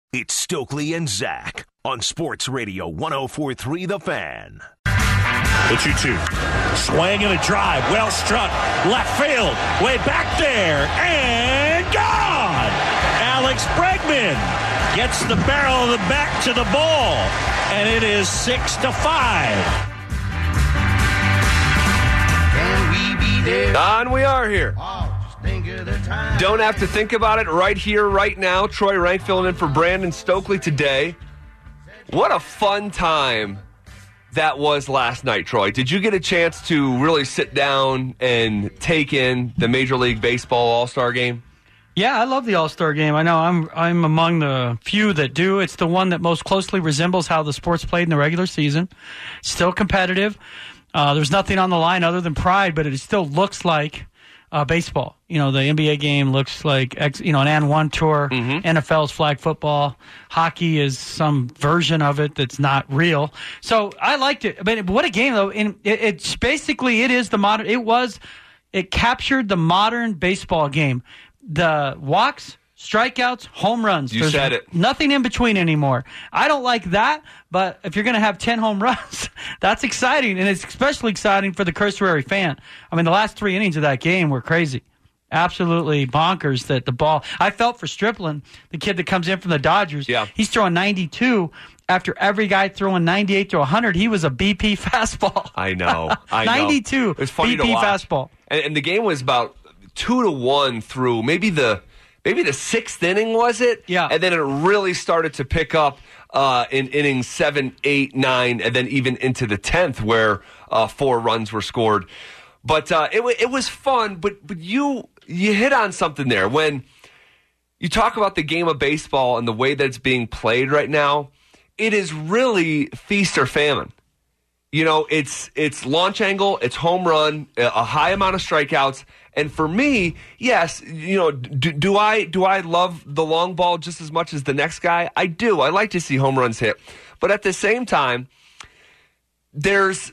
It's Stokely and Zach on Sports Radio 104.3 The Fan. The 2-2. Swing and a drive. Well struck. Left field. Way back there. And gone! Alex Bregman gets the barrel of the bat to the ball. And it is 6-5. Can we be there? And we are here. Don't have to think about it right here, right now. Troy Rank filling in for Brandon Stokely today. What a fun time that was last night, Troy. Did you get a chance to really sit down and take in the Major League Baseball All-Star Game? Yeah, I love the All-Star Game. I know I'm among the few that do. It's the one that most closely resembles how the sport's played in the regular season. Still competitive. There's nothing on the line other than pride, but it still looks like baseball. You know, the NBA game looks like, an N1 tour. NFL's flag football. Hockey is some version of it that's not real. So I liked it. I mean, what a game, though. It's basically, it captured the modern baseball game. The walks, strikeouts, home runs. You said it. Nothing in between anymore. I don't like that, but if you're going to have 10 home runs, that's exciting, and it's especially exciting for the cursory fan. I mean, the last 3 innings of that game were crazy. Absolutely bonkers that the ball. I felt for Stripling, the kid that comes in from the Dodgers. Yeah. He's throwing 92 after every guy throwing 98 to 100. He was a BP fastball. I know. 92 It was funny BP to watch. fastball. And the game was about 2-1 through maybe the 6th inning, was it? Yeah. And then it really started to pick up in innings 7, 8, 9, and then even into the 10th where 4 runs were scored. But it was fun. But you hit on something there. When you talk about the game of baseball and the way that it's being played right now, it is really feast or famine. You know, it's launch angle, it's home run, a high amount of strikeouts. And for me, yes, do I love the long ball just as much as the next guy? I do. I like to see home runs hit. But at the same time, there's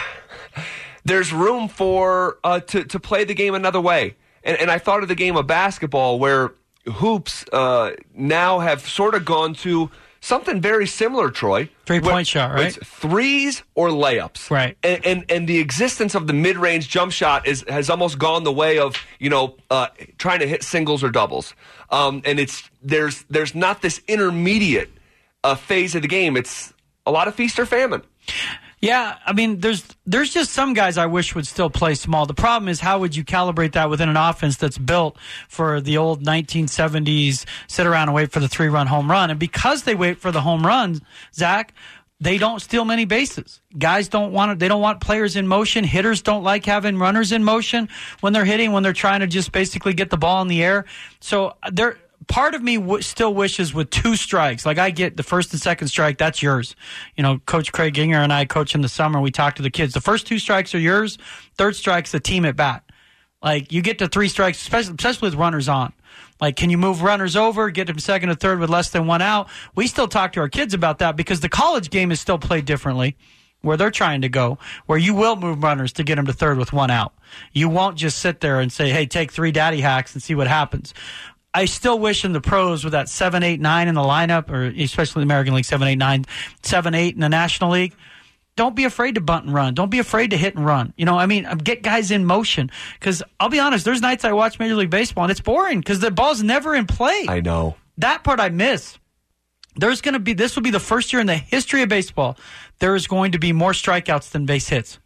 room for to play the game another way. And I thought of the game of basketball where hoops now have sort of gone to something very similar, Troy. 3-point shot, right? It's threes or layups. Right. And the existence of the mid-range jump shot has almost gone the way of, trying to hit singles or doubles. And there's not this intermediate phase of the game. It's a lot of feast or famine. Yeah, I mean, there's just some guys I wish would still play small. The problem is, how would you calibrate that within an offense that's built for the old 1970s sit around and wait for the 3-run home run? And because they wait for the home run, Zach, they don't steal many bases. Guys don't want players in motion. Hitters don't like having runners in motion when they're hitting, when they're trying to just basically get the ball in the air. So part of me still wishes with 2 strikes. Like, I get the first and second strike, that's yours. Coach Craig Ginger and I coach in the summer. We talk to the kids. The first 2 strikes are yours. Third strike's the team at bat. Like, you get to 3 strikes, especially with runners on. Like, can you move runners over, get them second or third with less than 1 out? We still talk to our kids about that because the college game is still played differently, where they're trying to go, where you will move runners to get them to third with 1 out. You won't just sit there and say, hey, take 3 daddy hacks and see what happens. I still wish in the pros with that 7, 8, 9 in the lineup, or especially the American League 7, 8, 9, 7, 8 in the National League. Don't be afraid to bunt and run. Don't be afraid to hit and run. Get guys in motion. Because I'll be honest, there's nights I watch Major League Baseball and it's boring because the ball's never in play. I know. That part I miss. This will be the first year in the history of baseball there is going to be more strikeouts than base hits.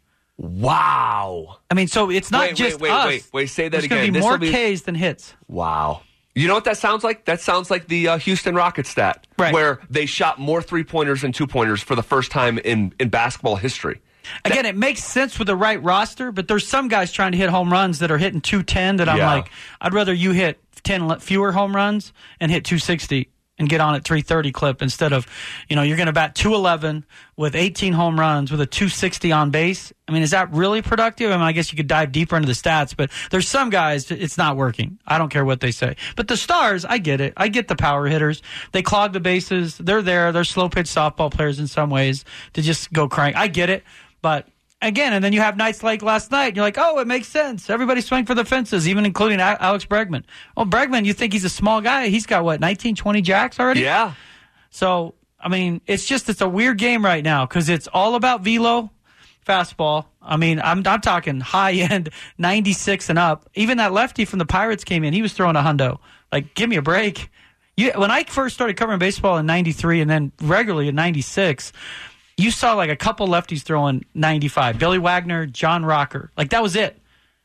Wow. I mean, so it's not just us. Wait, say that There's again. There's going to be more Ks than hits. Wow. You know what that sounds like? That sounds like the Houston Rockets stat, right, where they shot more 3-pointers than 2-pointers for the first time in basketball history. Again, it makes sense with the right roster, but there's some guys trying to hit home runs that are hitting 210 that I'm like, I'd rather you hit 10 fewer home runs and hit 260 and get on at 330 clip instead of, you're going to bat 211 with 18 home runs with a 260 on base. I mean, is that really productive? I mean, I guess you could dive deeper into the stats, but there's some guys, it's not working. I don't care what they say. But the stars, I get it. I get the power hitters. They clog the bases. They're there. They're slow pitch softball players in some ways to just go crank. I get it. But again, and then you have nights like last night, and you're like, oh, it makes sense. Everybody swing for the fences, even including Alex Bregman. Oh, Bregman, you think he's a small guy? He's got, 19, 20 jacks already? Yeah. So, I mean, it's a weird game right now because it's all about velo, fastball. I mean, I'm talking high-end 96 and up. Even that lefty from the Pirates came in. He was throwing a hundo. Like, give me a break. When I first started covering baseball in 93 and then regularly in 96, you saw like a couple lefties throwing 95. Billy Wagner, John Rocker. Like, that was it.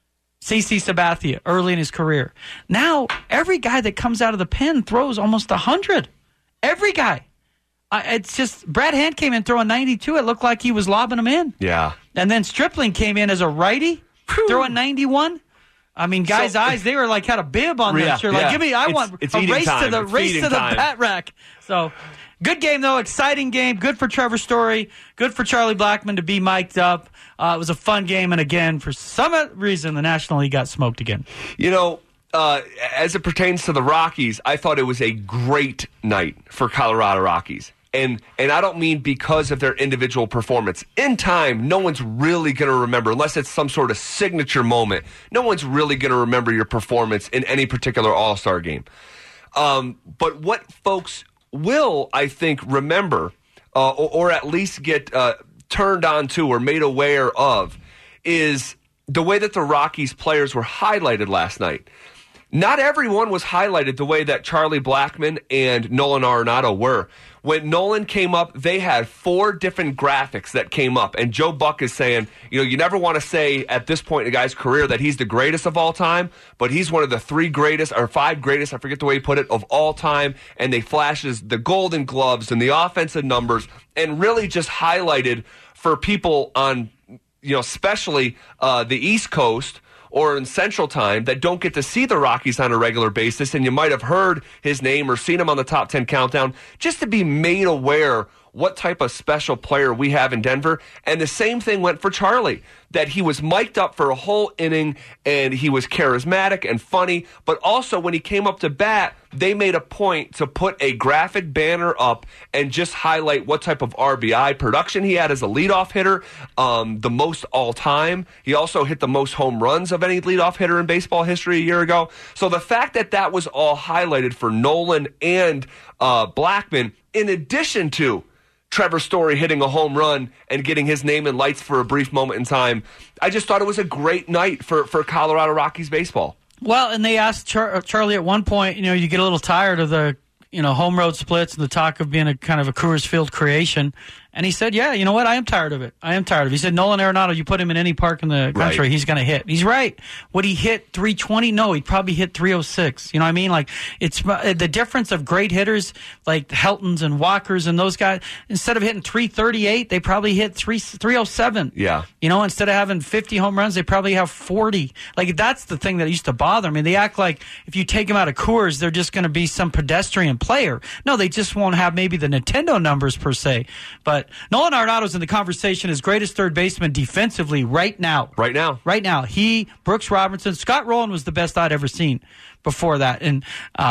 CC Sabathia early in his career. Now, every guy that comes out of the pen throws almost 100. Every guy. It's just Brad Hand came in throwing 92. It looked like he was lobbing them in. Yeah. And then Stripling came in as a righty, throwing 91. I mean, guys' eyes, they were like, had a bib on them. Sure, like, give me, it's a race time. to the bat rack. So, good game, though. Exciting game. Good for Trevor Story. Good for Charlie Blackmon to be mic'd up. It was a fun game. And again, for some reason, the National League got smoked again. You know, as it pertains to the Rockies, I thought it was a great night for Colorado Rockies. And I don't mean because of their individual performance. In time, no one's really going to remember, unless it's some sort of signature moment, no one's really going to remember your performance in any particular All-Star game. But what folks will, I think, remember, or at least get turned on to or made aware of, is the way that the Rockies players were highlighted last night. Not everyone was highlighted the way that Charlie Blackmon and Nolan Arenado were. When Nolan came up, they had 4 different graphics that came up. And Joe Buck is saying, you never want to say at this point in a guy's career that he's the greatest of all time, but he's one of the 3 greatest or 5 greatest, I forget the way he put it, of all time. And they flashes the Golden Gloves and the offensive numbers and really just highlighted for people on, especially the East Coast or in Central Time that don't get to see the Rockies on a regular basis, and you might have heard his name or seen him on the Top 10 Countdown, just to be made aware what type of special player we have in Denver. And the same thing went for Charlie, that he was mic'd up for a whole inning, and he was charismatic and funny, but also when he came up to bat, they made a point to put a graphic banner up and just highlight what type of RBI production he had as a leadoff hitter, the most all-time. He also hit the most home runs of any leadoff hitter in baseball history a year ago. So the fact that that was all highlighted for Nolan and Blackmon, in addition to Trevor Story hitting a home run and getting his name in lights for a brief moment in time, I just thought it was a great night for Colorado Rockies baseball. Well, and they asked Charlie at one point, you get a little tired of the, home road splits and the talk of being a kind of a Coors Field creation. And he said, yeah, you know what? I am tired of it. He said, Nolan Arenado, you put him in any park in the country, right, he's going to hit. He's right. Would he hit 320? No, he'd probably hit 306. You know what I mean? Like, it's the difference of great hitters like Heltons and Walkers and those guys. Instead of hitting 338, they probably hit 307. Yeah. Instead of having 50 home runs, they probably have 40. Like, that's the thing that used to bother me. They act like if you take them out of Coors, they're just going to be some pedestrian player. No, they just won't have maybe the Nintendo numbers per se. But Nolan Arenado's in the conversation as greatest third baseman defensively right now. Right now. He, Brooks Robertson, Scott Rowland was the best I'd ever seen before that. And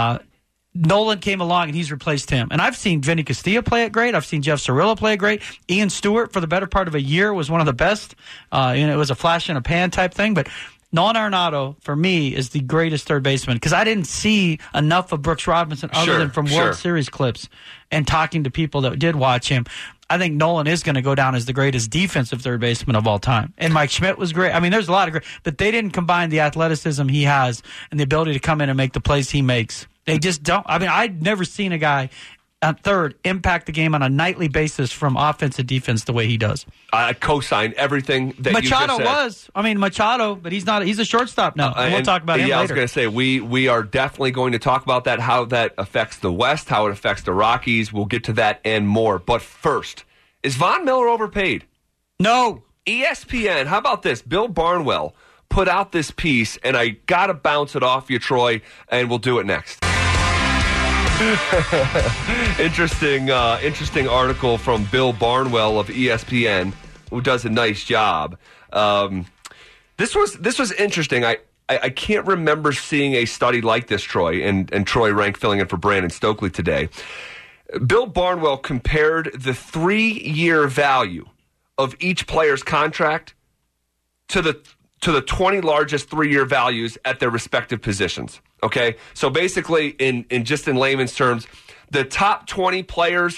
Nolan came along and he's replaced him. And I've seen Vinny Castilla play it great. I've seen Jeff Cirillo play it great. Ian Stewart, for the better part of a year, was one of the best. It was a flash in a pan type thing. But Nolan Arenado, for me, is the greatest third baseman because I didn't see enough of Brooks Robinson other than from World Series clips and talking to people that did watch him. I think Nolan is going to go down as the greatest defensive third baseman of all time. And Mike Schmidt was great. I mean, there's a lot of great, but they didn't combine the athleticism he has and the ability to come in and make the plays he makes. They just don't. I mean, I'd never seen a guy at third impact the game on a nightly basis from offense and defense the way he does. I co-sign everything that Machado you just said. Machado, but he's not. He's a shortstop now. We'll talk about him later. I was going to say, we are definitely going to talk about that, how that affects the West, how it affects the Rockies. We'll get to that and more. But first, is Von Miller overpaid? No. ESPN, how about this? Bill Barnwell put out this piece, and I got to bounce it off you, Troy, and we'll do it next. Interesting article from Bill Barnwell of ESPN, who does a nice job. This was interesting. I can't remember seeing a study like this, Troy, and Troy Rank filling in for Brandon Stokely today. Bill Barnwell compared the 3-year value of each player's contract to the 20 largest 3-year values at their respective positions. Okay, so basically, in layman's terms, the top 20 players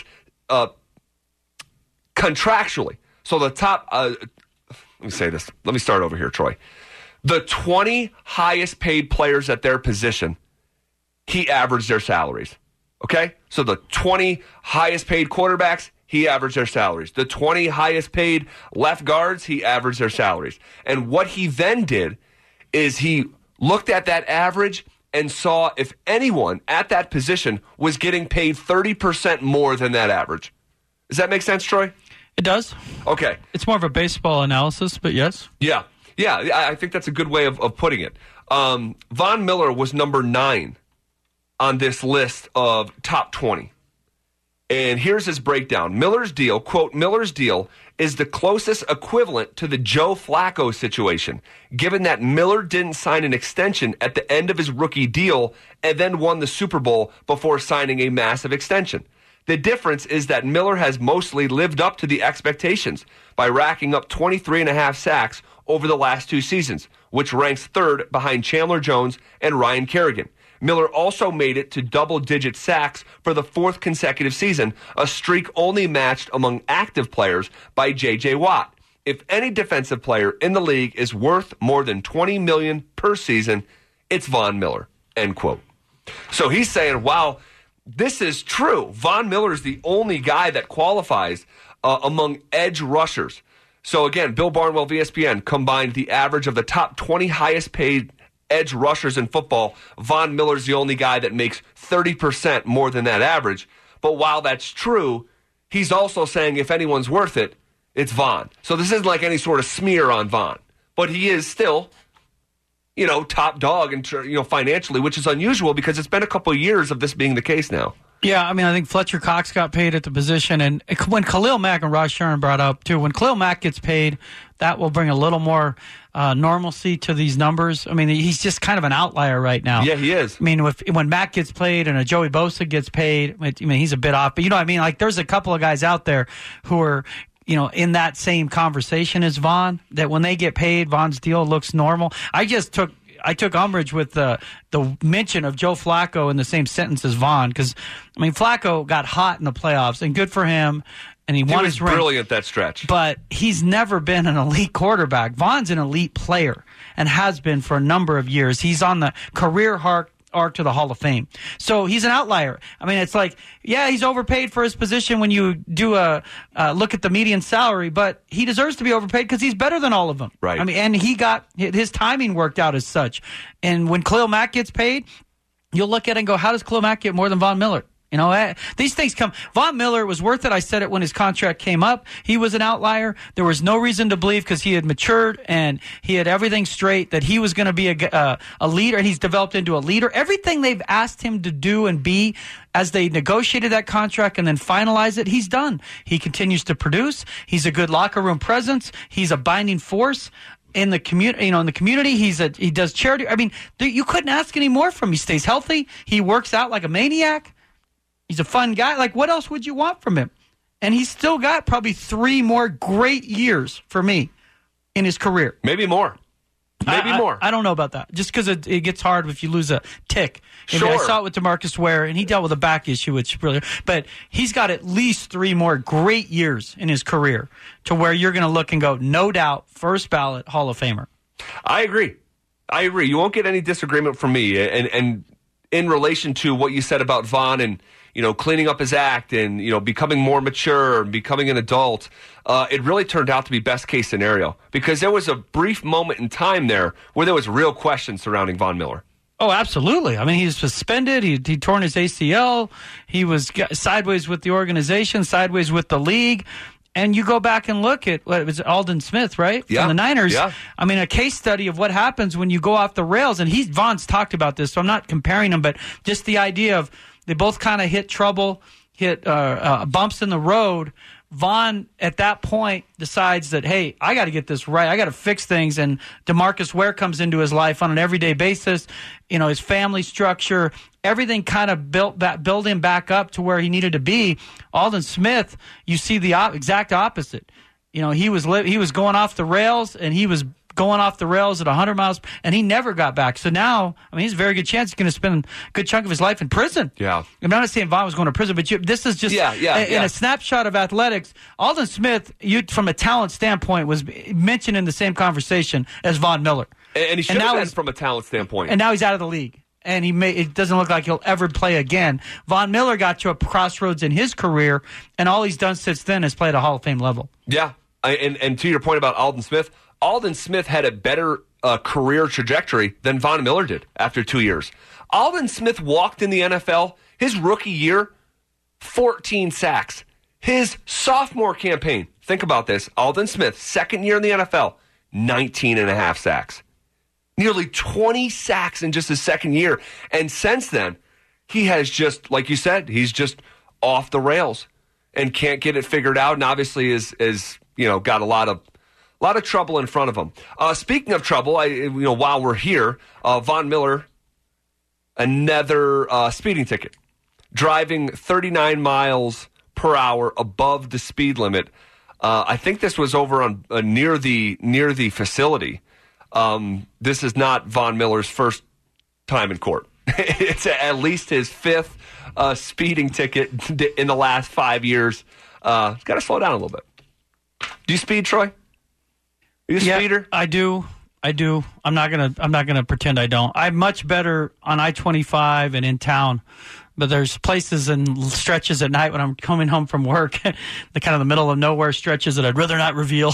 contractually. So the top, let me say this. Let me start over here, Troy. The 20 highest paid players at their position, he averaged their salaries. Okay? So the 20 highest paid quarterbacks, he averaged their salaries. The 20 highest paid left guards, he averaged their salaries. And what he then did is he looked at that average and saw if anyone at that position was getting paid 30% more than that average. Does that make sense, Troy? It does. Okay. It's more of a baseball analysis, but yes. Yeah, I think that's a good way of putting it. Von Miller was number 9 on this list of top 20. And here's his breakdown. Miller's deal, quote, Miller's deal is the closest equivalent to the Joe Flacco situation, given that Miller didn't sign an extension at the end of his rookie deal and then won the Super Bowl before signing a massive extension. The difference is that Miller has mostly lived up to the expectations by racking up 23.5 sacks over the last 2 seasons, which ranks 3rd behind Chandler Jones and Ryan Kerrigan. Miller also made it to double-digit sacks for the 4th consecutive season, a streak only matched among active players by J.J. Watt. If any defensive player in the league is worth more than $20 million per season, it's Von Miller, end quote. So he's saying, wow, this is true. Von Miller is the only guy that qualifies among edge rushers. So again, Bill Barnwell of ESPN combined the average of the top 20 highest paid edge rushers in football. Von Miller's the only guy that makes 30% more than that average. But while that's true, he's also saying if anyone's worth it, it's Von. So this isn't like any sort of smear on Von. But he is still, top dog financially, which is unusual because it's been a couple of years of this being the case now. Yeah, I mean, I think Fletcher Cox got paid at the position, and when Khalil Mack and Raj Sharon brought up, too, when Khalil Mack gets paid, that will bring a little more normalcy to these numbers. I mean, he's just kind of an outlier right now. Yeah, he is. I mean, when Mack gets paid and a Joey Bosa gets paid, he's a bit off. But you know what I mean? Like, there's a couple of guys out there who are, in that same conversation as Von, that when they get paid, Von's deal looks normal. I took umbrage with the mention of Joe Flacco in the same sentence as Von because, Flacco got hot in the playoffs, and good for him, and he won his ring. He was brilliant that stretch. But he's never been an elite quarterback. Von's an elite player and has been for a number of years. He's on the career arc to the Hall of Fame. So he's an outlier. It's like, yeah, he's overpaid for his position when you do a look at the median salary, but he deserves to be overpaid because he's better than all of them. Right. And he got his timing worked out as such. And when Khalil Mack gets paid, you'll look at it and go, how does Khalil Mack get more than Von Miller? These things come. Von Miller was worth it. I said it when his contract came up. He was an outlier. There was no reason to believe because he had matured and he had everything straight that he was going to be a leader, and he's developed into a leader. Everything they've asked him to do and be as they negotiated that contract and then finalize it, he's done. He continues to produce. He's a good locker room presence. He's a binding force in the community. In the community, he does charity. You couldn't ask any more from him. He stays healthy. He works out like a maniac. He's a fun guy. Like, what else would you want from him? And he's still got probably 3 more great years for me in his career. Maybe more. More. I don't know about that. Just because it gets hard if you lose a tick. Sure. I saw it with DeMarcus Ware, and he dealt with a back issue, which really. But he's got at least 3 more great years in his career to where you're going to look and go, no doubt, first ballot Hall of Famer. I agree. You won't get any disagreement from me. And in relation to what you said about Von and cleaning up his act and, becoming more mature and becoming an adult, it really turned out to be best case scenario because there was a brief moment in time there where there was real questions surrounding Von Miller. Oh, absolutely. He's suspended. He torn his ACL. He was sideways with the organization, sideways with the league. And you go back and look at what it was, Aldon Smith, right? Yeah. From the Niners. Yeah. A case study of what happens when you go off the rails. And Von's talked about this, so I'm not comparing them, but just the idea of they both kind of hit bumps in the road. Von, at that point, decides that, hey, I got to get this right. I got to fix things. And DeMarcus Ware comes into his life on an everyday basis. His family structure, everything kind of built him back up to where he needed to be. Aldon Smith, you see the exact opposite. He was going off the rails, and he was going off the rails at 100 miles, and he never got back. So now, I mean, he's a very good chance he's going to spend a good chunk of his life in prison. Yeah. I'm not saying Vaughn was going to prison, but this is just in a snapshot of athletics. Aldon Smith, from a talent standpoint, was mentioned in the same conversation as Von Miller. And he should have been from a talent standpoint. And now he's out of the league. And it doesn't look like he'll ever play again. Von Miller got to a crossroads in his career, and all he's done since then is play at a Hall of Fame level. Yeah. And to your point about Aldon Smith had a better career trajectory than Von Miller did after 2 years. Aldon Smith walked in the NFL his rookie year, 14 sacks. His sophomore campaign, think about this, Aldon Smith, second year in the NFL, 19 and a half sacks. Nearly 20 sacks in just his second year. And since then, he has just, like you said, he's just off the rails and can't get it figured out, and obviously is got a lot of trouble in front of him. Speaking of trouble, while we're here, Von Miller, another speeding ticket, driving 39 miles per hour above the speed limit. I think this was over on near the facility. This is not Von Miller's first time in court. It's at least his fifth speeding ticket in the last 5 years. He's got to slow down a little bit. Do you speed, Troy? Are you a speeder? I do. I'm not gonna pretend I don't. I'm much better on I-25 and in town, but there's places and stretches at night when I'm coming home from work, the kind of the middle of nowhere stretches that I'd rather not reveal.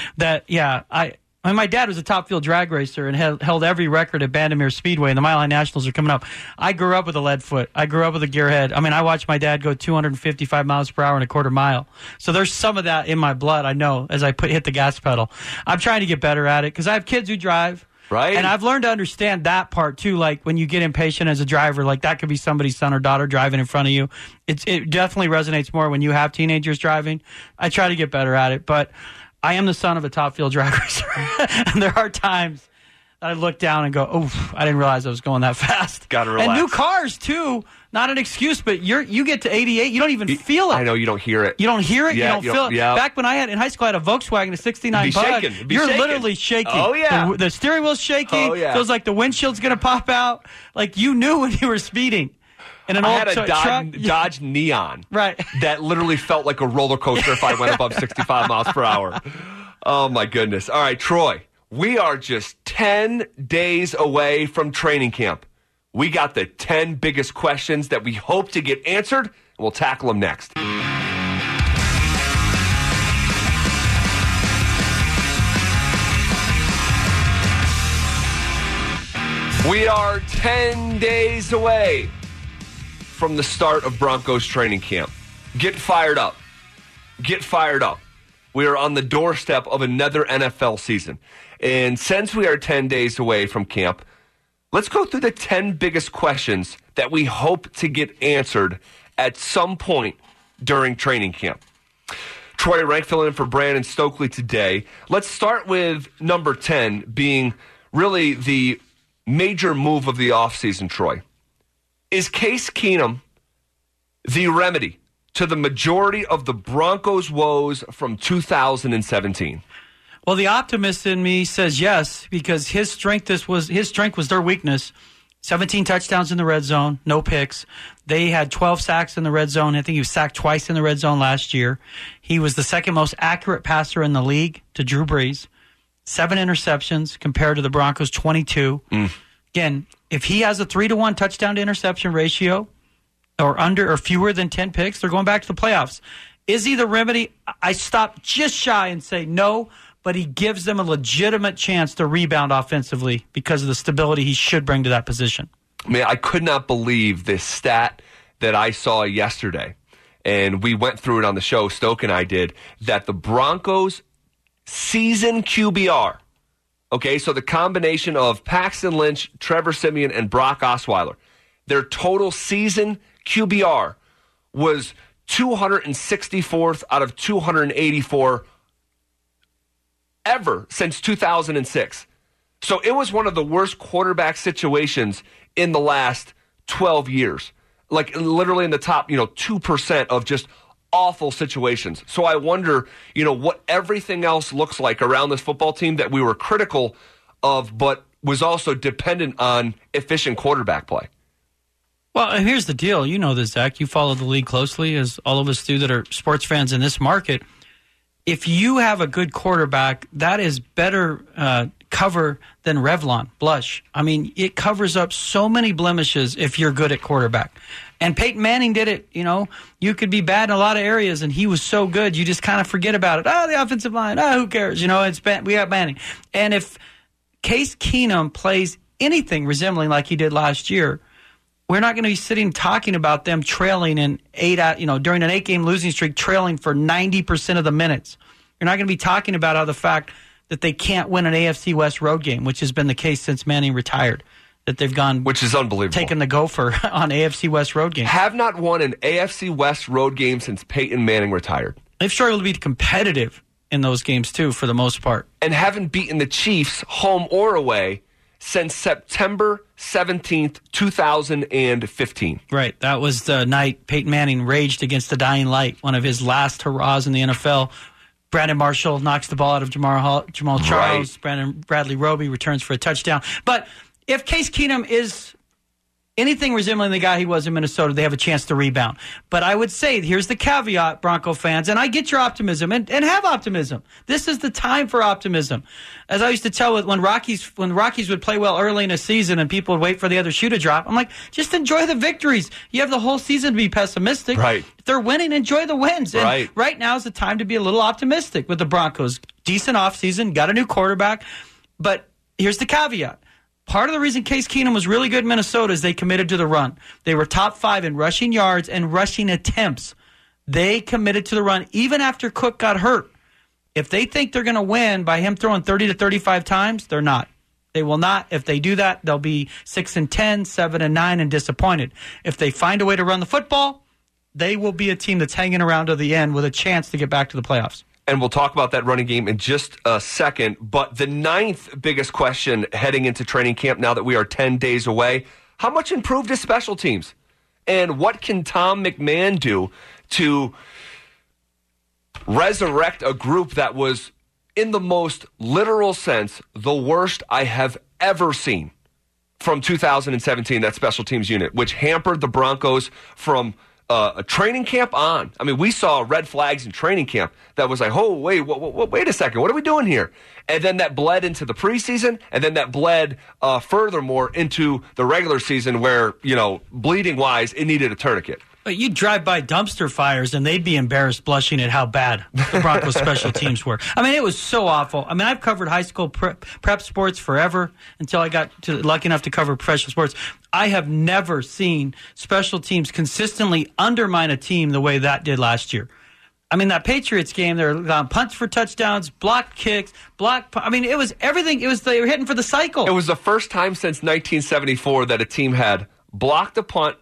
My dad was a top field drag racer and held every record at Bandimere Speedway, and the Mile High Nationals are coming up. I grew up with a lead foot. I grew up with a gearhead. I mean, I watched my dad go 255 miles per hour in a quarter mile. So there's some of that in my blood, I know, as I hit the gas pedal. I'm trying to get better at it because I have kids who drive. Right. And I've learned to understand that part, too. Like, when you get impatient as a driver, like, that could be somebody's son or daughter driving in front of you. It definitely resonates more when you have teenagers driving. I try to get better at it, but I am the son of a top field drag racer, and there are times that I look down and go, "Oh, I didn't realize I was going that fast." Got to relax. And new cars too, not an excuse, but you get to 88, you don't even feel it. I know, you don't hear it. You don't hear it. Yeah, you don't feel it. Yeah. Back when I had in high school, I had a Volkswagen, a '69 Bug. You're literally shaking. Oh yeah, the steering wheel's shaking. Oh yeah, feels like the windshield's gonna pop out. Like you knew when you were speeding. In an I old had a truck. Dodge Neon, right? That literally felt like a roller coaster if I went above 65 miles per hour. Oh, my goodness. All right, Troy, we are just 10 days away from training camp. We got the 10 biggest questions that we hope to get answered, and we'll tackle them next. We are 10 days away from the start of Broncos training camp. Get fired up. Get fired up. We are on the doorstep of another NFL season. And since we are 10 days away from camp, let's go through the 10 biggest questions that we hope to get answered at some point during training camp. Troy Rank filling in for Brandon Stokely today. Let's start with number 10 being really the major move of the offseason, Troy. Is Case Keenum the remedy to the majority of the Broncos' woes from 2017? Well, the optimist in me says yes, because his strength was their weakness. 17 touchdowns in the red zone, no picks. They had 12 sacks in the red zone. I think he was sacked twice in the red zone last year. He was the second most accurate passer in the league to Drew Brees. 7 interceptions compared to the Broncos' 22. Again, if he has a 3-to-1 touchdown to interception ratio, or under or fewer than 10 picks, they're going back to the playoffs. Is he the remedy? I stop just shy and say no, but he gives them a legitimate chance to rebound offensively because of the stability he should bring to that position. Man, I could not believe this stat that I saw yesterday, and we went through it on the show, Stoke and I did, that the Broncos' season QBR, okay, so the combination of Paxton Lynch, Trevor Siemian, and Brock Osweiler, their total season QBR was 264th out of 284 ever since 2006. So it was one of the worst quarterback situations in the last 12 years. Like literally in the top, 2% of just awful situations. So I wonder, what everything else looks like around this football team that we were critical of, but was also dependent on efficient quarterback play. Well, and here's the deal. You know this, Zach. You follow the league closely, as all of us do that are sports fans in this market. If you have a good quarterback, that is better cover than Revlon, blush. I mean, it covers up so many blemishes if you're good at quarterback. And Peyton Manning did it. You could be bad in a lot of areas, and he was so good, you just kind of forget about it. Oh, the offensive line. Oh, who cares? We got Manning. And if Case Keenum plays anything resembling like he did last year, we're not going to be sitting talking about them trailing in during an 8-game losing streak, trailing for 90% of the minutes. You're not going to be talking about how the fact that they can't win an AFC West road game, which has been the case since Manning retired, that they've gone, which is unbelievable, taken the gopher on AFC West road games. Have not won an AFC West road game since Peyton Manning retired. They've struggled to be competitive in those games too, for the most part, and haven't beaten the Chiefs home or away since September 17th, 2015. Right. That was the night Peyton Manning raged against the dying light, one of his last hurrahs in the NFL. Brandon Marshall knocks the ball out of Jamal Charles. Right. Bradley Roby returns for a touchdown. But if Case Keenum is anything resembling the guy he was in Minnesota, they have a chance to rebound. But I would say, here's the caveat, Bronco fans, and I get your optimism, and have optimism. This is the time for optimism. As I used to tell when Rockies would play well early in a season and people would wait for the other shoe to drop, I'm like, just enjoy the victories. You have the whole season to be pessimistic. Right. If they're winning, enjoy the wins. And right now is the time to be a little optimistic with the Broncos. Decent offseason, got a new quarterback. But here's the caveat. Part of the reason Case Keenum was really good in Minnesota is they committed to the run. They were top 5 in rushing yards and rushing attempts. They committed to the run even after Cook got hurt. If they think they're going to win by him throwing 30 to 35 times, they're not. They will not. If they do that, they'll be 6-10, 7-9, and disappointed. If they find a way to run the football, they will be a team that's hanging around to the end with a chance to get back to the playoffs. And we'll talk about that running game in just a second. But the 9th biggest question heading into training camp, now that we are 10 days away, how much improved is special teams? And what can Tom McMahon do to resurrect a group that was, in the most literal sense, the worst I have ever seen from 2017, that special teams unit, which hampered the Broncos from a training camp on. I mean, we saw red flags in training camp that was like, oh, wait a second, what are we doing here? And then that bled into the preseason, and then that bled furthermore into the regular season where, bleeding-wise, it needed a tourniquet. But you'd drive by dumpster fires, and they'd be embarrassed blushing at how bad the Broncos special teams were. I mean, it was so awful. I mean, I've covered high school prep sports forever until I got lucky enough to cover professional sports. I have never seen special teams consistently undermine a team the way that did last year. I mean, that Patriots game, they were punts for touchdowns, blocked kicks, I mean, it was everything. They were hitting for the cycle. It was the first time since 1974 that a team had blocked a punt,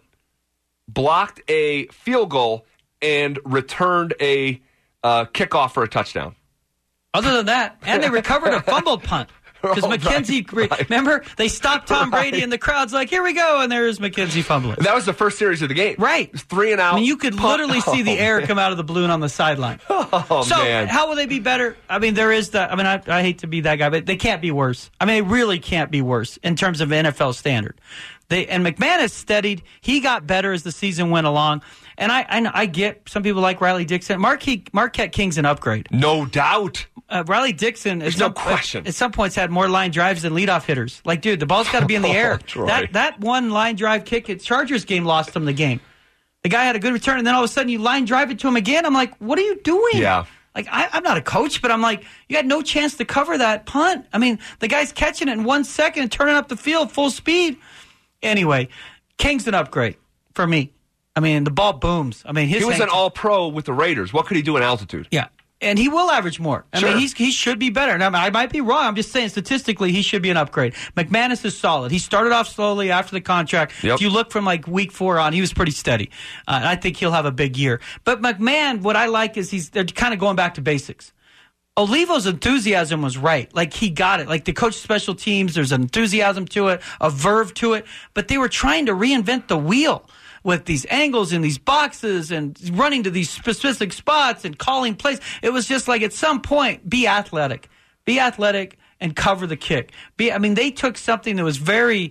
blocked a field goal, and returned a kickoff for a touchdown. Other than that, and they recovered a fumbled punt. Because McKenzie, remember, they stopped Tom Brady and the crowd's like, here we go, and there's McKenzie fumbling. That was the first series of the game. Right. It was 3 and out. I mean, you could literally see the air come out of the balloon on the sideline. Man. How will they be better? I mean, there is that. I mean, I hate to be that guy, but they can't be worse. I mean, they really can't be worse in terms of NFL standard. And McMahon has steadied. He got better as the season went along. And I get some people like Riley Dixon. Marquette King's an upgrade. No doubt. Riley Dixon, there's no question, at some points had more line drives than leadoff hitters. Like, dude, the ball's got to be in the air. Right. That one line drive kick at Chargers game lost him the game. The guy had a good return, and then all of a sudden you line drive it to him again. I'm like, what are you doing? Yeah. Like, I'm not a coach, but I'm like, you had no chance to cover that punt. I mean, the guy's catching it in 1 second and turning up the field full speed. Anyway, King's an upgrade for me. I mean, the ball booms. I mean, he was an all-pro with the Raiders. What could he do in altitude? Yeah. And he will average more. I mean, he should be better. Now, I might be wrong. I'm just saying statistically he should be an upgrade. McManus is solid. He started off slowly after the contract. Yep. If you look from like week 4 on, he was pretty steady. And I think he'll have a big year. But McMahon, what I like is they're kind of going back to basics. Olivo's enthusiasm was right. Like, he got it. Like, the coach special teams, there's an enthusiasm to it, a verve to it. But they were trying to reinvent the wheel. with these angles in these boxes and running to these specific spots and calling plays. It was just like at some point, be athletic. Be athletic and cover the kick. They took something that was very,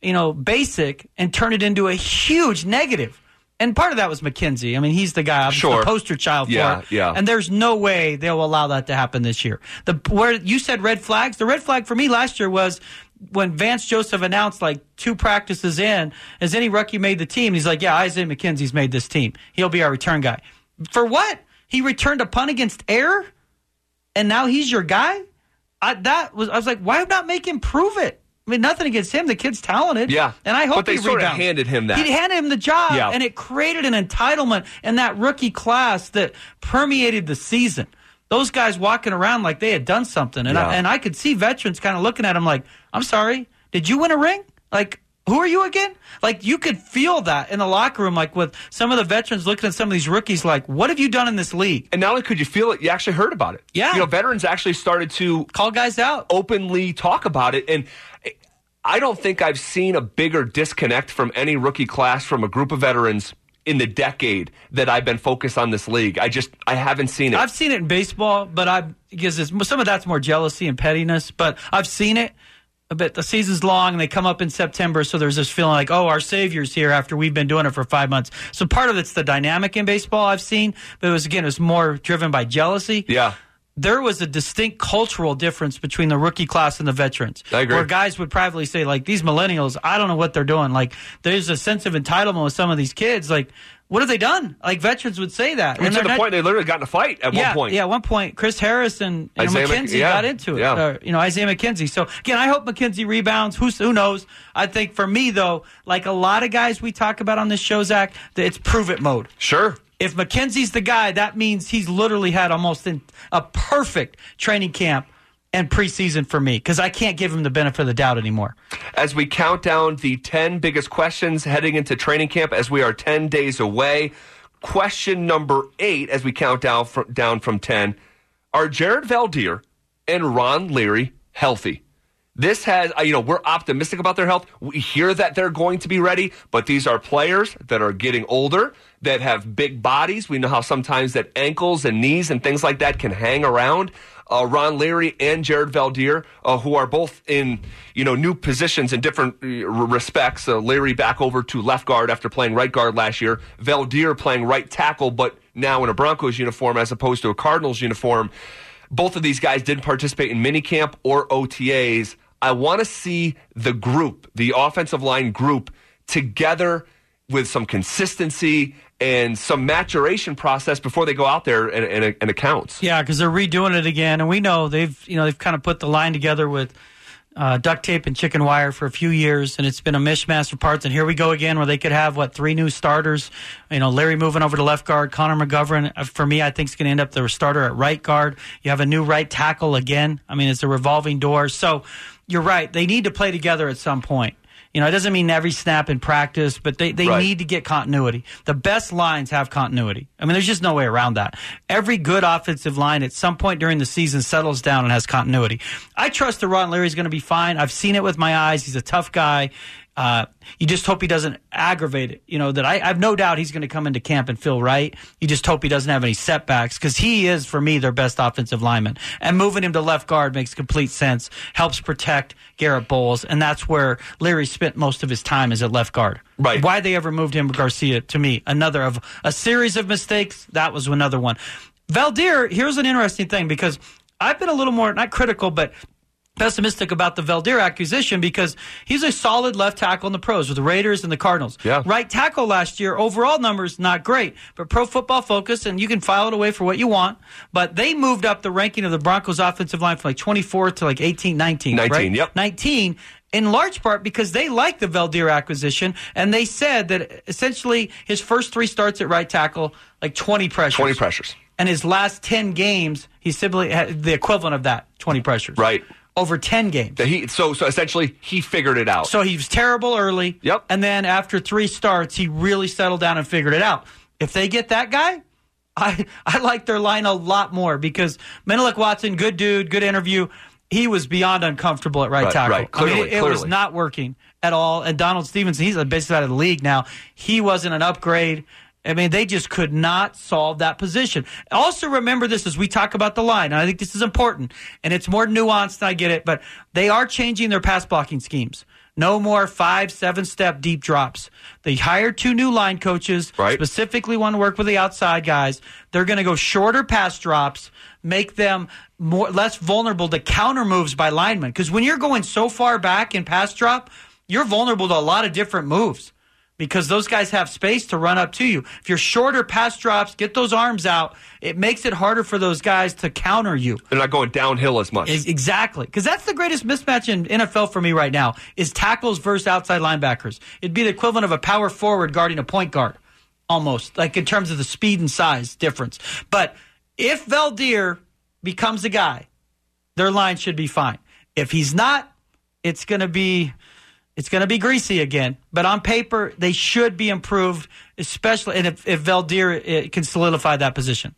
basic and turned it into a huge negative. And part of that was McKenzie. I mean, he's the guy, the poster child for it. Yeah. And there's no way they'll allow that to happen this year. Where you said red flags, the red flag for me last year was when Vance Joseph announced 2 practices in, has any rookie made the team? He's like, yeah, Isaiah McKenzie's made this team. He'll be our return guy. For what? He returned a punt against air, and now he's your guy? I was like, why not make him prove it? I mean, nothing against him. The kid's talented. Yeah. And I hope but they sort of handed him that. He handed him the job, yeah. And it created an entitlement in that rookie class that permeated the season. Those guys walking around like they had done something. And, I could see veterans kind of looking at him like, I'm sorry, did you win a ring? Who are you again? You could feel that in the locker room, with some of the veterans looking at some of these rookies like, what have you done in this league? And not only could you feel it, you actually heard about it. Yeah. Veterans actually started to call guys out, openly talk about it. And I don't think I've seen a bigger disconnect from any rookie class from a group of veterans in the decade that I've been focused on this league. I haven't seen it. I've seen it in baseball, but some of that's more jealousy and pettiness, but I've seen it. But the season's long, and they come up in September, so there's this feeling like, our savior's here after we've been doing it for 5 months. So part of it's the dynamic in baseball I've seen, but it was more driven by jealousy. Yeah. There was a distinct cultural difference between the rookie class and the veterans. I agree. Where guys would privately say, these millennials, I don't know what they're doing. There's a sense of entitlement with some of these kids. What have they done? Veterans would say that. And to the point they literally got in a fight at one point. Yeah, at one point, Chris Harris and McKenzie got into it. Yeah. Isaiah McKenzie. So, again, I hope McKenzie rebounds. Who knows? I think for me, though, a lot of guys we talk about on this show, Zach, it's prove-it mode. Sure. If McKenzie's the guy, that means he's literally had almost a perfect training camp and preseason for me, because I can't give him the benefit of the doubt anymore. As we count down the 10 biggest questions heading into training camp, as we are 10 days away, question number 8, as we count down from 10, are Jared Veldheer and Ron Leary healthy? This has, we're optimistic about their health. We hear that they're going to be ready, but these are players that are getting older, that have big bodies. We know how sometimes that ankles and knees and things like that can hang around. Ron Leary and Jared Veldheer, who are both in new positions in different respects. Leary back over to left guard after playing right guard last year. Veldheer playing right tackle, but now in a Broncos uniform as opposed to a Cardinals uniform. Both of these guys didn't participate in minicamp or OTAs. I want to see the group, the offensive line group, together with some consistency and some maturation process before they go out there and it counts. Yeah, because they're redoing it again, and we know they've kind of put the line together with duct tape and chicken wire for a few years, and it's been a mishmash of parts. And here we go again, where they could have 3 new starters. Larry moving over to left guard, Connor McGovern, for me, I think is going to end up the starter at right guard. You have a new right tackle again. It's a revolving door. So you're right; they need to play together at some point. It doesn't mean every snap in practice, but they need to get continuity. The best lines have continuity. There's just no way around that. Every good offensive line at some point during the season settles down and has continuity. I trust that Ron Leary is going to be fine. I've seen it with my eyes. He's a tough guy. You just hope he doesn't aggravate it. That I have no doubt he's going to come into camp and feel right. You just hope he doesn't have any setbacks, because he is, for me, their best offensive lineman. And moving him to left guard makes complete sense, helps protect Garrett Bowles, and that's where Leary spent most of his time, is at left guard. Right. Why they ever moved him to Garcia, to me, another of a series of mistakes, that was another one. Veldheer, here's an interesting thing, because I've been a little more, not critical, but pessimistic about the Veldheer acquisition, because he's a solid left tackle in the pros with the Raiders and the Cardinals. Yeah. Right tackle last year, overall numbers not great, but Pro Football Focus, and you can file it away for what you want, but they moved up the ranking of the Broncos offensive line from 24th to 18, 19. 19, right? yep. 19, in large part because they like the Veldheer acquisition, and they said that essentially his first 3 starts at right tackle, 20 pressures. 20 pressures. And his last 10 games, he simply had the equivalent of that, 20 pressures. Right. Over 10 games. So essentially, he figured it out. So he was terrible early. Yep. And then after 3 starts, he really settled down and figured it out. If they get that guy, I like their line a lot more, because Menelik Watson, good dude, good interview. He was beyond uncomfortable at right tackle. Right. Clearly, it was not working. at all. And Donald Stevenson, he's basically out of the league now. He wasn't an upgrade. I mean, they just could not solve that position. Also, remember this as we talk about the line, and I think this is important, and it's more nuanced, I get it, but they are changing their pass blocking schemes. No more 5-7-step deep drops. They hired 2 new line coaches, specifically want to work with the outside guys. They're going to go shorter pass drops, make them less vulnerable to counter moves by linemen. Because when you're going so far back in pass drop, you're vulnerable to a lot of different moves because those guys have space to run up to you. If you're shorter pass drops, get those arms out, it makes it harder for those guys to counter you. They're not going downhill as much. Exactly. Because that's the greatest mismatch in NFL for me right now is tackles versus outside linebackers. It'd be the equivalent of a power forward guarding a point guard, almost, like in terms of the speed and size difference. But if Valdir becomes a guy, their line should be fine. If he's not, it's going to be greasy again. But on paper, they should be improved, especially and if Valdir can solidify that position.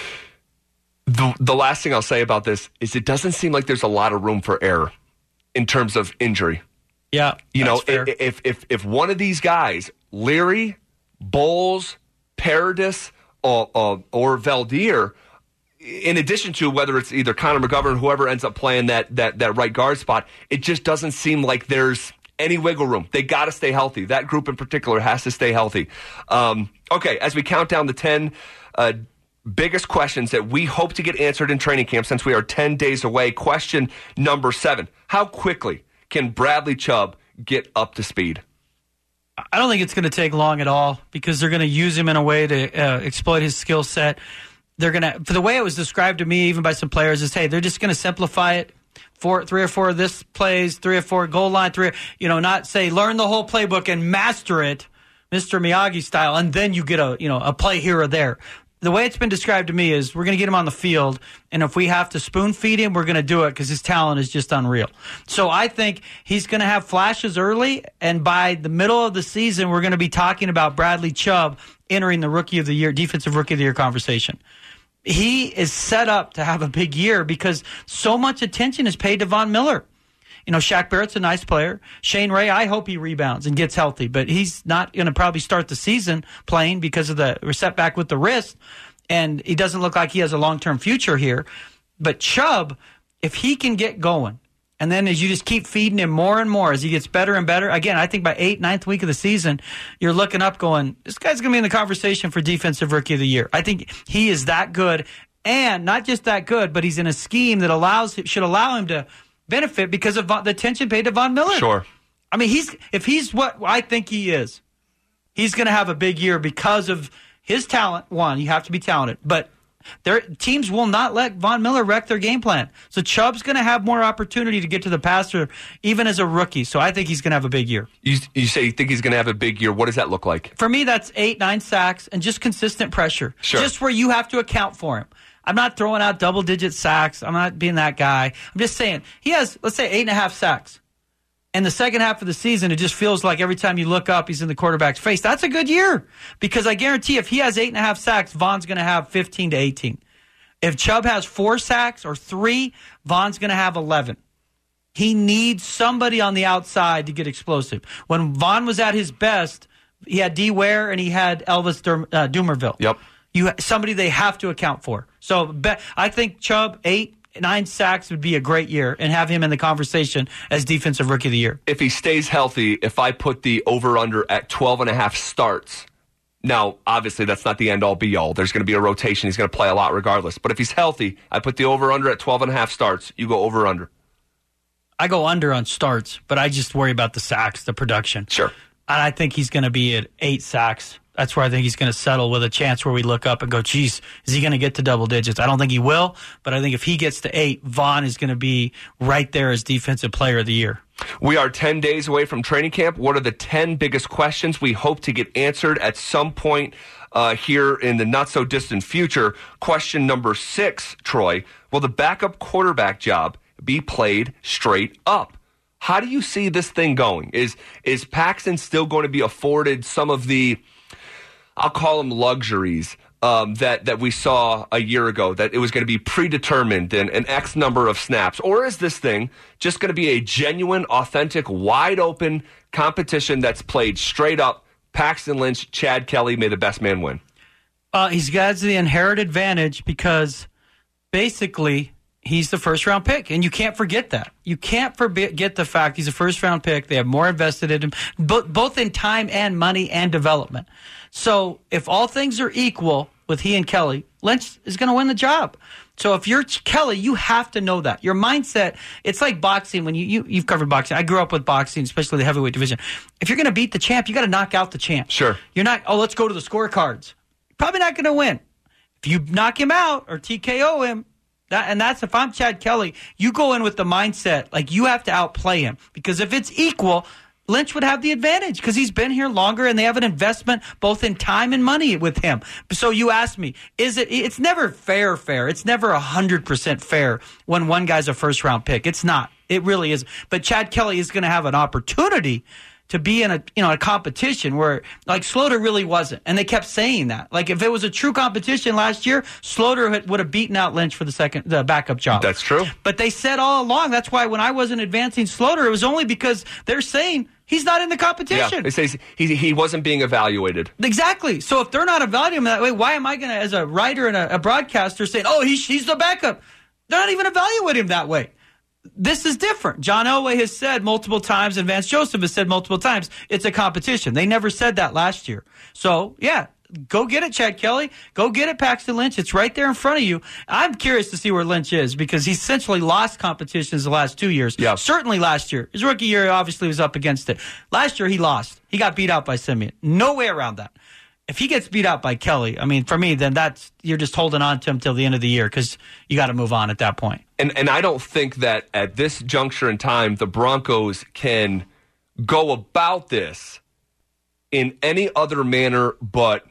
The last thing I'll say about this is it doesn't seem like there's a lot of room for error in terms of injury. Yeah, fair. If one of these guys, Leary, Bowles, Paradis, or Valdir, in addition to whether it's either Connor McGovern or whoever ends up playing that right guard spot, it just doesn't seem like there's any wiggle room. They got to stay healthy. That group in particular has to stay healthy. Okay, as we count down the 10 biggest questions that we hope to get answered in training camp since we are 10 days away. Question number 7. How quickly can Bradley Chubb get up to speed? I don't think it's going to take long at all because they're going to use him in a way to exploit his skill set. They're going to, for the way it was described to me, even by some players, is, hey, they're just going to simplify it. 3 or 4 of this plays, 3 or 4 goal line, 3, not say learn the whole playbook and master it, Mr. Miyagi style, and then you get a play here or there. The way it's been described to me is we're going to get him on the field, and if we have to spoon feed him, we're going to do it because his talent is just unreal. So I think he's going to have flashes early, and by the middle of the season, we're going to be talking about Bradley Chubb entering the Rookie of the Year, Defensive Rookie of the Year conversation. He is set up to have a big year because so much attention is paid to Von Miller. Shaq Barrett's a nice player. Shane Ray, I hope he rebounds and gets healthy, but he's not going to probably start the season playing because of the setback with the wrist, and he doesn't look like he has a long-term future here. But Chubb, if he can get going, and then as you just keep feeding him more and more as he gets better and better, again, I think by 8th, 9th week of the season, you're looking up going, this guy's going to be in the conversation for Defensive Rookie of the Year. I think he is that good, and not just that good, but he's in a scheme that should allow him to benefit because of the attention paid to Von Miller. Sure. I mean, if he's what I think he is, he's going to have a big year because of his talent. One, you have to be talented, but their teams will not let Von Miller wreck their game plan. So Chubb's going to have more opportunity to get to the passer even as a rookie. So I think he's going to have a big year. You say you think he's going to have a big year. What does that look like? For me, that's 8, 9 sacks and just consistent pressure. Sure. Just where you have to account for him. I'm not throwing out double-digit sacks. I'm not being that guy. I'm just saying he has, let's say, 8.5 sacks. And the second half of the season, it just feels like every time you look up, he's in the quarterback's face. That's a good year because I guarantee if he has 8.5 sacks, Von's going to have 15 to 18. If Chubb has 4 sacks or 3, Von's going to have 11. He needs somebody on the outside to get explosive. When Von was at his best, he had D. Ware and he had Elvis Dumerville. Yep. Somebody they have to account for. So I think Chubb, 8, 9 sacks would be a great year and have him in the conversation as Defensive Rookie of the Year. If he stays healthy, if I put the over-under at 12.5 starts, now, obviously, that's not the end-all, be-all. There's going to be a rotation. He's going to play a lot regardless. But if he's healthy, I put the over-under at 12.5 starts. You go over-under. I go under on starts, but I just worry about the sacks, the production. Sure. And I think he's going to be at 8 sacks. That's where I think he's going to settle with a chance where we look up and go, geez, is he going to get to double digits? I don't think he will, but I think if he gets to 8, Von is going to be right there as Defensive Player of the Year. We are 10 days away from training camp. What are the 10 biggest questions we hope to get answered at some point here in the not-so-distant future? Question number 6, Troy. Will the backup quarterback job be played straight up? How do you see this thing going? Is Paxton still going to be afforded some of the, I'll call them luxuries that we saw a year ago, that it was going to be predetermined and an X number of snaps? Or is this thing just going to be a genuine, authentic, wide-open competition that's played straight up? Paxton Lynch, Chad Kelly, may the best man win. He's got the inherent advantage because basically he's the first-round pick, and you can't forget that. You can't forget the fact he's a first-round pick. They have more invested in him, both in time and money and development. So if all things are equal with he and Kelly, Lynch is going to win the job. So if you're Kelly, you have to know that. Your mindset, it's like boxing. When you've covered boxing. I grew up with boxing, especially the heavyweight division. If you're going to beat the champ, you got to knock out the champ. Sure. You're not, let's go to the scorecards. Probably not going to win. If you knock him out or TKO him, that's if I'm Chad Kelly, you go in with the mindset like you have to outplay him. Because if it's equal, Lynch would have the advantage because he's been here longer and they have an investment both in time and money with him. So you asked me, it's never fair. It's never 100% fair when one guy's a first-round pick. It's not. It really is. But Chad Kelly is going to have an opportunity to be in a competition where, like, Slaughter really wasn't. And they kept saying that. Like, if it was a true competition last year, Slaughter would have beaten out Lynch for the backup job. That's true. But they said all along, that's why when I wasn't advancing Slaughter, it was only because they're saying he's not in the competition. Yeah, they say he wasn't being evaluated. Exactly. So if they're not evaluating him that way, why am I going to, as a writer and a broadcaster, saying, oh, he's the backup? They're not even evaluating him that way. This is different. John Elway has said multiple times, and Vance Joseph has said multiple times, it's a competition. They never said that last year. So, yeah, go get it, Chad Kelly. Go get it, Paxton Lynch. It's right there in front of you. I'm curious to see where Lynch is because he's essentially lost competitions the last 2 years. Yeah. Certainly last year. His rookie year obviously was up against it. Last year he lost. He got beat out by Simeon. No way around that. If he gets beat out by Kelly, I mean, for me, then you're just holding on to him till the end of the year because you got to move on at that point. And I don't think that at this juncture in time, the Broncos can go about this in any other manner but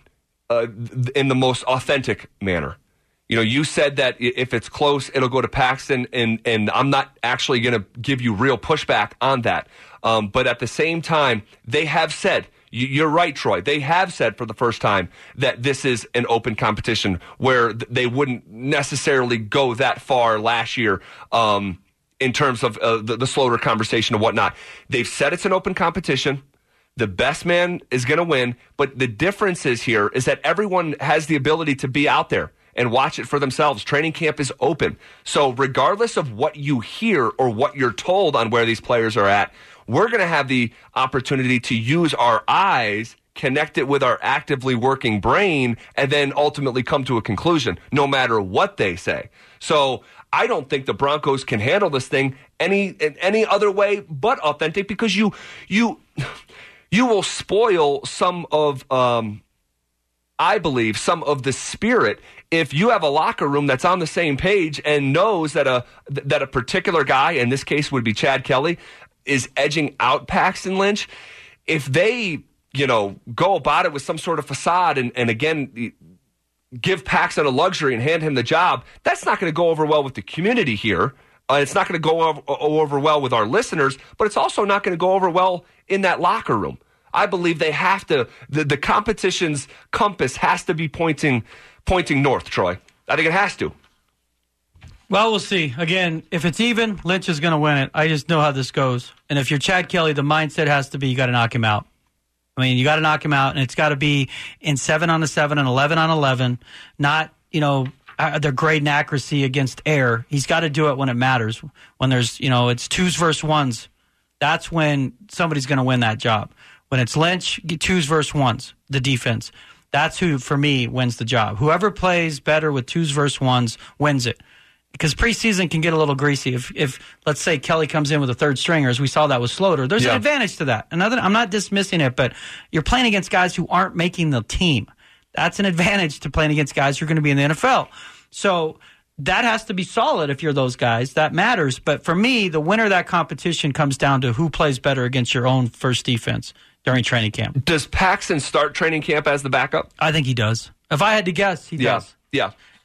in the most authentic manner. You know, you said that if it's close, it'll go to Paxton, and I'm not actually going to give you real pushback on that. But at the same time, they have said, you're right, Troy. They have said for the first time that this is an open competition where they wouldn't necessarily go that far last year in terms of the Slaughter conversation and whatnot. They've said it's an open competition. The best man is going to win. But the difference is here is that everyone has the ability to be out there and watch it for themselves. Training camp is open. So regardless of what you hear or what you're told on where these players are at, we're going to have the opportunity to use our eyes, connect it with our actively working brain, and then ultimately come to a conclusion, no matter what they say. So I don't think the Broncos can handle this thing any other way but authentic because you will spoil some of, I believe, some of the spirit if you have a locker room that's on the same page and knows that a particular guy, in this case would be Chad Kelly, is edging out Paxton Lynch. If they, go about it with some sort of facade and again, give Paxton a luxury and hand him the job, that's not going to go over well with the community here. It's not going to go over well with our listeners, but it's also not going to go over well in that locker room. I believe they have to, the competition's compass has to be pointing north, Troy. I think it has to. Well, we'll see. Again, if it's even, Lynch is going to win it. I just know how this goes. And if you're Chad Kelly, the mindset has to be you got to knock him out. I mean, you got to knock him out, and it's got to be in 7-on-7 and 11-on-11, not, their grade and accuracy against air. He's got to do it when it matters. When there's, it's twos versus ones. That's when somebody's going to win that job. When it's Lynch, twos versus ones, the defense. That's who, for me, wins the job. Whoever plays better with twos versus ones wins it. Because preseason can get a little greasy. If let's say, Kelly comes in with a third stringer, as we saw that with Slaughter, there's an advantage to that. I'm not dismissing it, but you're playing against guys who aren't making the team. That's an advantage to playing against guys who are going to be in the NFL. So that has to be solid if you're those guys. That matters. But for me, the winner of that competition comes down to who plays better against your own first defense during training camp. Does Paxton start training camp as the backup? I think he does. If I had to guess, he does. Yeah.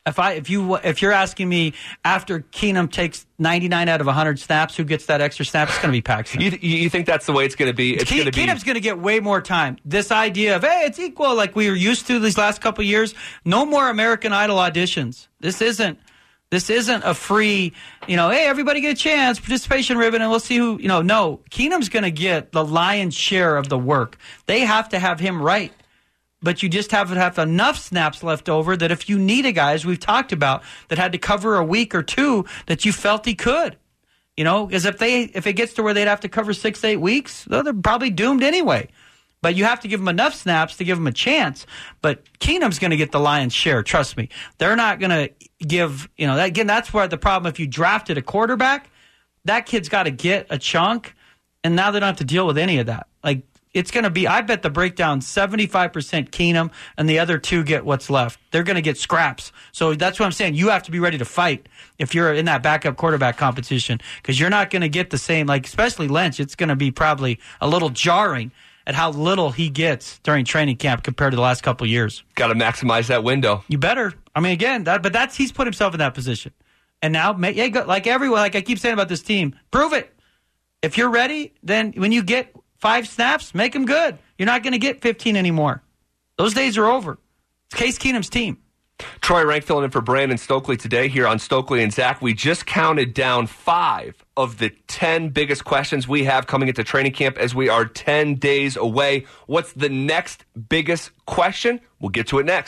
If you're asking me after Keenum takes 99 out of 100 snaps, who gets that extra snap? It's going to be Paxton. You think that's the way it's going to be? Keenum's going to get way more time. This idea of, hey, it's equal like we were used to these last couple of years. No more American Idol auditions. This isn't a free, hey, everybody get a chance, participation ribbon, and we'll see who, no. Keenum's going to get the lion's share of the work. They have to have him right. But you just have to have enough snaps left over that if you need a guy, as we've talked about, that had to cover a week or two, that you felt he could. Because if it gets to where they'd have to cover 6 to 8 weeks, they're probably doomed anyway. But you have to give them enough snaps to give them a chance. But Keenum's going to get the lion's share, trust me. They're not going to give, again, that's where the problem, if you drafted a quarterback, that kid's got to get a chunk, and now they don't have to deal with any of that. Like, it's going to be, I bet the breakdown 75% Keenum, and the other two get what's left. They're going to get scraps. So that's what I'm saying. You have to be ready to fight if you're in that backup quarterback competition, because you're not going to get the same, like especially Lynch, it's going to be probably a little jarring at how little he gets during training camp compared to the last couple of years. Got to maximize that window. You better. I mean, again, he's put himself in that position. And now, like everyone, like I keep saying about this team, prove it. If you're ready, then when you get 5 snaps, make them good. You're not going to get 15 anymore. Those days are over. It's Case Keenum's team. Troy Rank filling in for Brandon Stokely today here on Stokely and Zach. We just counted down 5 of the 10 biggest questions we have coming into training camp as we are 10 days away. What's the next biggest question? We'll get to it next.